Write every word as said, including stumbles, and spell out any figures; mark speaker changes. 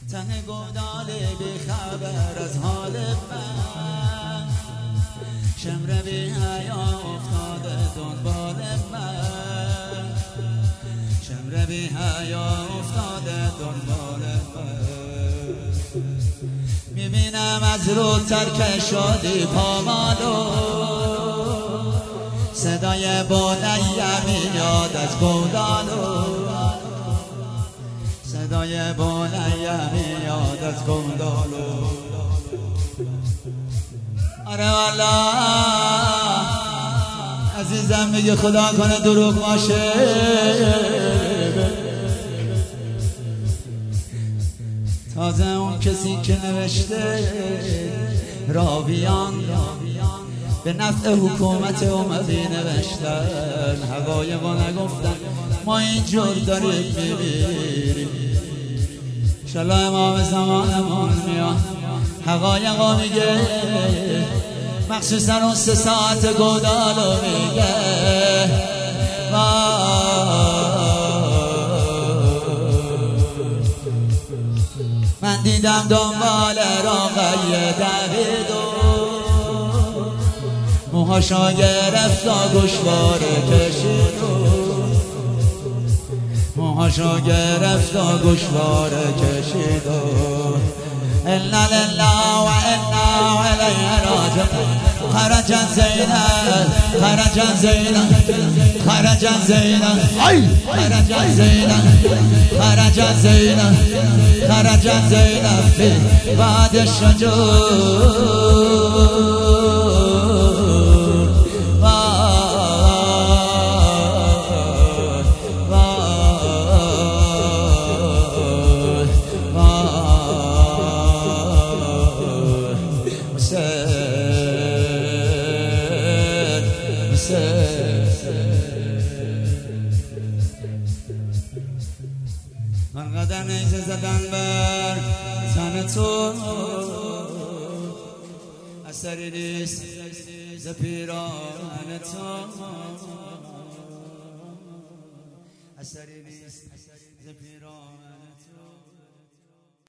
Speaker 1: ته گودال بی خبر از حال من، شمر بی حیا افتاده دنبال من، شمر بی حیا افتاده دنبال من. میبینم از رو ترک شدی پامالو، صدای بنیه میاد از گودالو، صدای بنیه میاد از گودالو. آره والا عزیزم میگه خدا کنه دروغ باشه، تازه اون کسی که نوشته راویان به نفع حکومت اومدی نوشتن، حقایق و نگفتن ما اینجور داریم میبیریم. انشالله امام زمانمون میاد حقایق میگه، مخصوصا اون سه ساعت گودالو میگه. من دیدم دنبال راقی دویدو، موهاشو گرفت و گوشواره کشیدو، موهاشو گرفت و گوشواره کشیدو. انا لله و انا الیه راجعون. خرجت زینب خرجت زینب خرجت زینب خرجت زینب خرجت زینب خرجت زینب بعد الشجون. من قدر نیزه زدن بر تن تو، اثری نیست ز پیراهن تو، اثری نیست ز پیراهن تو.